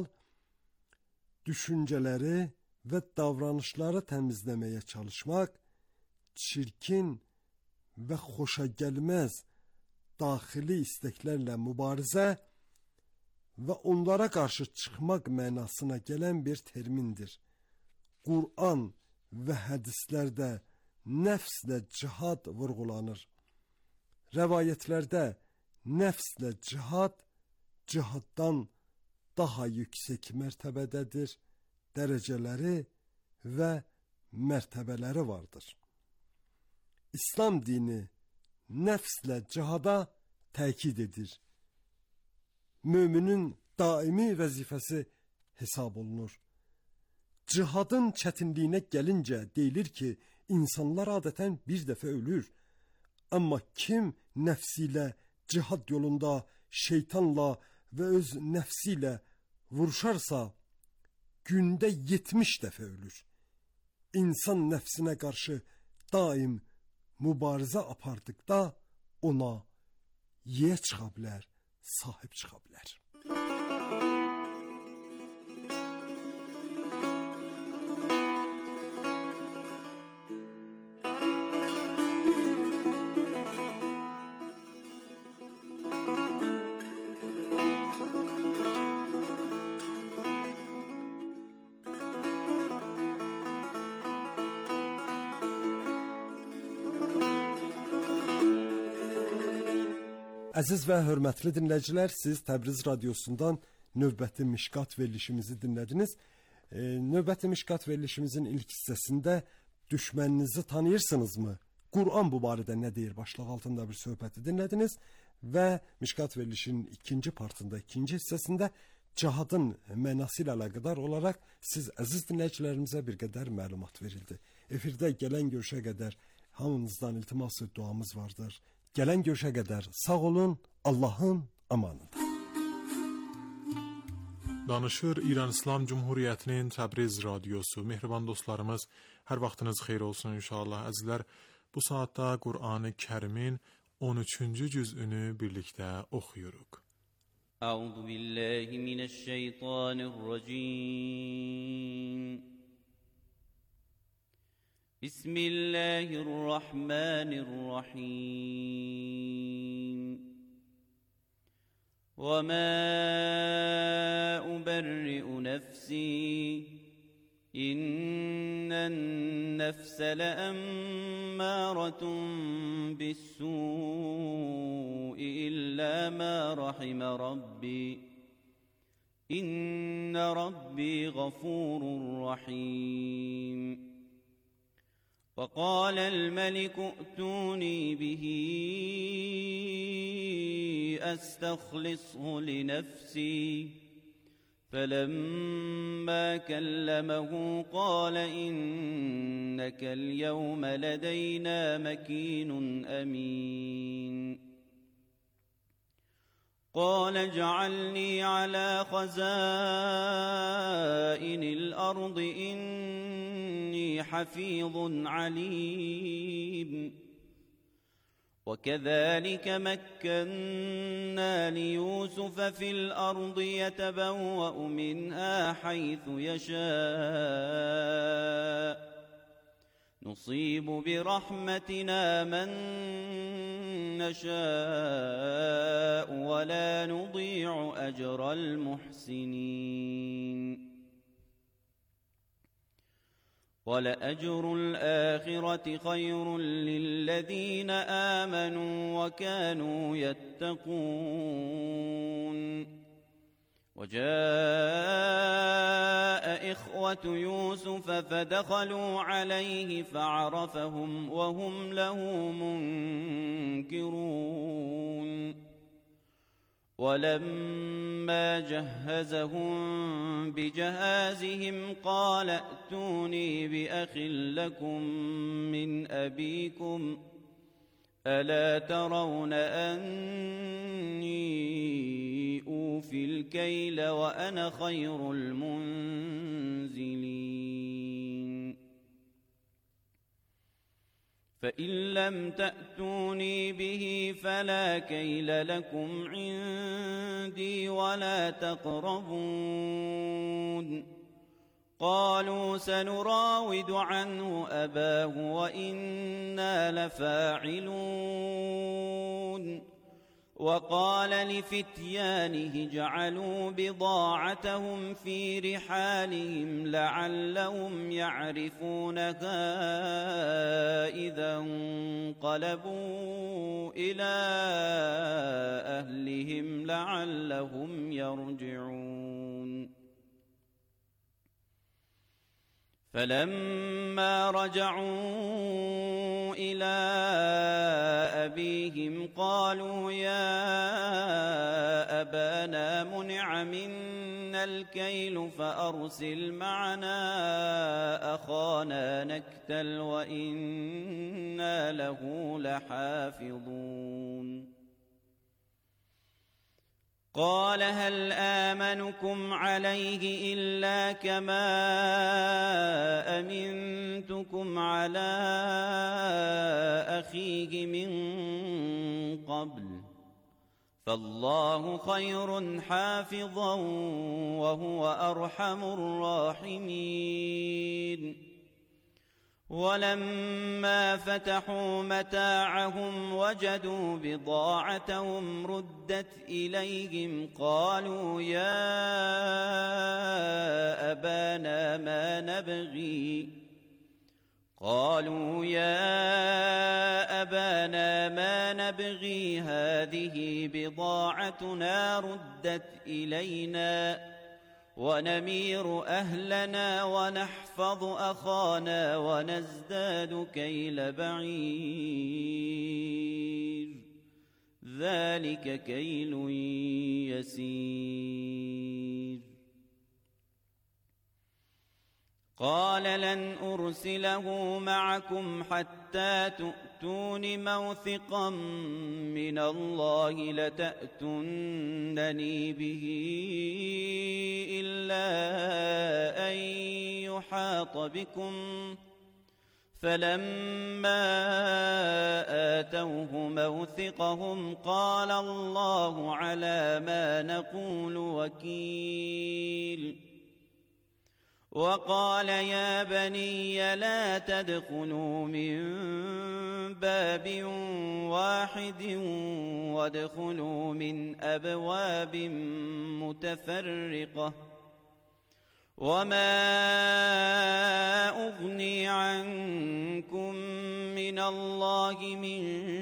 düşüncələri və davranışları təmizləməyə çalışmaq, çirkin və xoşagəlməz daxili istəklərlə mübarizə və onlara qarşı çıxmaq mənasına gələn bir termindir. Qur'an və hədislərdə nəfslə cihad vurğulanır. Rəvayətlərdə nəfslə cihad cihaddan daha yüksək mərtəbədədir, dərəcələri və mərtəbələri vardır. İslam dini nəfslə cihada təkid edir. Müminin daimi vəzifəsi hesab olunur. Cihadın çətinliyinə gəlincə deyilir ki, insanlar adətən bir dəfə ölür. Amma kim nəfsi ilə cihad yolunda şeytanla və öz nəfsi ilə vuruşarsa, gündə yetmiş dəfə ölür. İnsan nəfsinə qarşı daim mübarizə apardıqda ona yeyə çıxa bilər, sahib çıxa bilər. Əziz və hörmətli dinləyicilər, siz Təbriz radiosundan növbəti Mişkat verilişimizi dinlədiniz. E, növbəti Mişkat verilişimizin ilk hissəsində düşməninizi tanıyırsınızmı? Quran bu barədə nə deyir? Başlıq altında bir söhbəti dinlədiniz və Mişkat verilişinin ikinci partında, ikinci hissəsində cihadın mənası ilə əlaqədar olaraq siz əziz dinləyicilərimizə bir qədər məlumat verildi. Efirdə gələn görüşə qədər hamınızdan iltiması duamız vardır. Gələn görüşə qədər sağ olun, Allahın amanında. Danışır İran İslam Cumhuriyyətinin Təbriz radiosu. Mehriban dostlarımız, hər vaxtınız xeyir olsun inşallah. Əzizlər, bu saatda Qur'an-ı Kərimin on üçüncü cüzünü birlikdə oxuyuruq. Əuzu billahi mineşşeytanirracim. بسم الله الرحمن الرحيم وما أبرئ نفسي إن النفس لأمارة بالسوء إلا ما رحم ربي إن ربي غفور رحيم وقال الملك ائتوني به أستخلصه لنفسي فلما كلمه قال إنك اليوم لدينا مكين أمين قال اجعلني على خزائن الأرض إني حفيظ عليم وكذلك مكنا ليوسف في الأرض يتبوأ منها حيث يشاء نصيب برحمتنا من نشاء ولا نضيع أجر المحسنين ولأجر الآخرة خير للذين آمنوا وكانوا يتقون وجاء إخوة يوسف فدخلوا عليه فعرفهم وهم له منكرون ولما جهزهم بجهازهم قال ائتوني بأخ لكم من أبيكم ألا ترون أني أوفي الكيل وأنا خير المنزلين فإن لم تأتوني به فلا كيل لكم عندي ولا تقربون قالوا سنراود عنه أباه وإنا لفاعلون وقال لفتيانه جعلوا بضاعتهم في رحالهم لعلهم يعرفونها إذا انقلبوا إلى أهلهم لعلهم يرجعون. فلما رجعوا إلى أبيهم قالوا يا أبانا منع منا الكيل فأرسل معنا أخانا نكتل وإنا له لحافظون. قال هل آمنكم عليه إلا كما أمنتكم على أخيه من قبل فالله خير حافظا وهو أرحم الراحمين. ولما فتحوا متاعهم وجدوا بضاعتهم ردت إليهم قالوا يا أبانا ما نبغي قالوا يا أبانا ما نبغي هذه بضاعتنا ردت إلينا ونمير أهلنا ونحفظ أخانا ونزداد كيل بعير ذلك كيل يسير. قال لن أرسله معكم حتى تؤتون موثقا من الله لتأتونني به إلا أن يحاط بكم فلما آتوه موثقهم قال الله على ما نقول وكيل. وقال يا بني لا تدخلوا من باب واحد وادخلوا من أبواب متفرقة وما أغني عنكم من الله من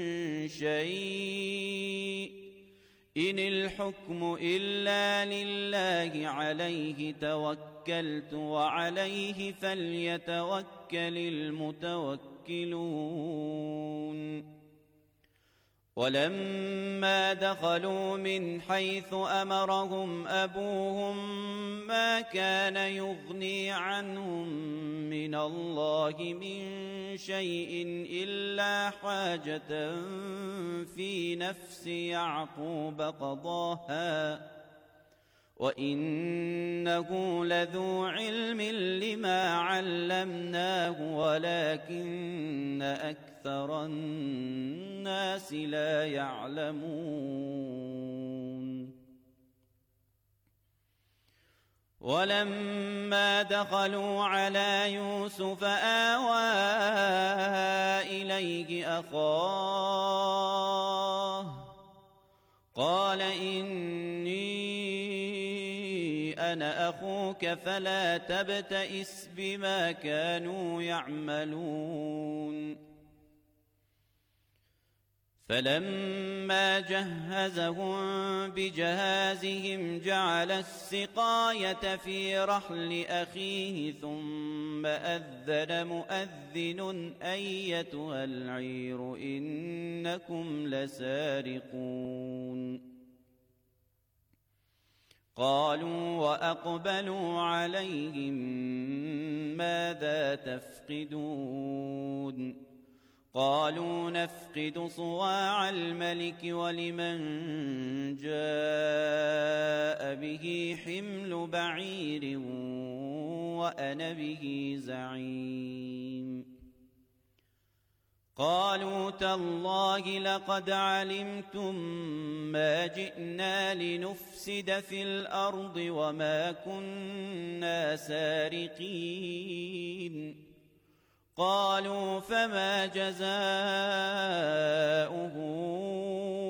شيء إن الحكم إلا لله عليه توكلت وعليه فليتوكل المتوكلون. ولما دخلوا من حيث أمرهم أبوهم ما كان يغني عنهم من الله من شيء إلا حاجة في نفس يعقوب قضاها وإنه لذو علم لما علمناه ولكن أكثر الناس لا يعلمون. ولما دخلوا على يوسف آوى إليه أخاه قال إني أنا أخوك فلا تبتئس بما كانوا يعملون. فلما جهزهم بجهازهم جعل السقاية في رحل أخيه ثم أذن مؤذن أيتها العير إنكم لسارقون. قالوا وأقبلوا عليهم ماذا تفقدون قالوا نفقد صواع الملك ولمن جاء به حمل بعير وأنا به زعيم. قالوا تالله لقد علمتم ما جئنا لنفسد في الأرض وما كنا سارقين. قالوا فما جزاؤه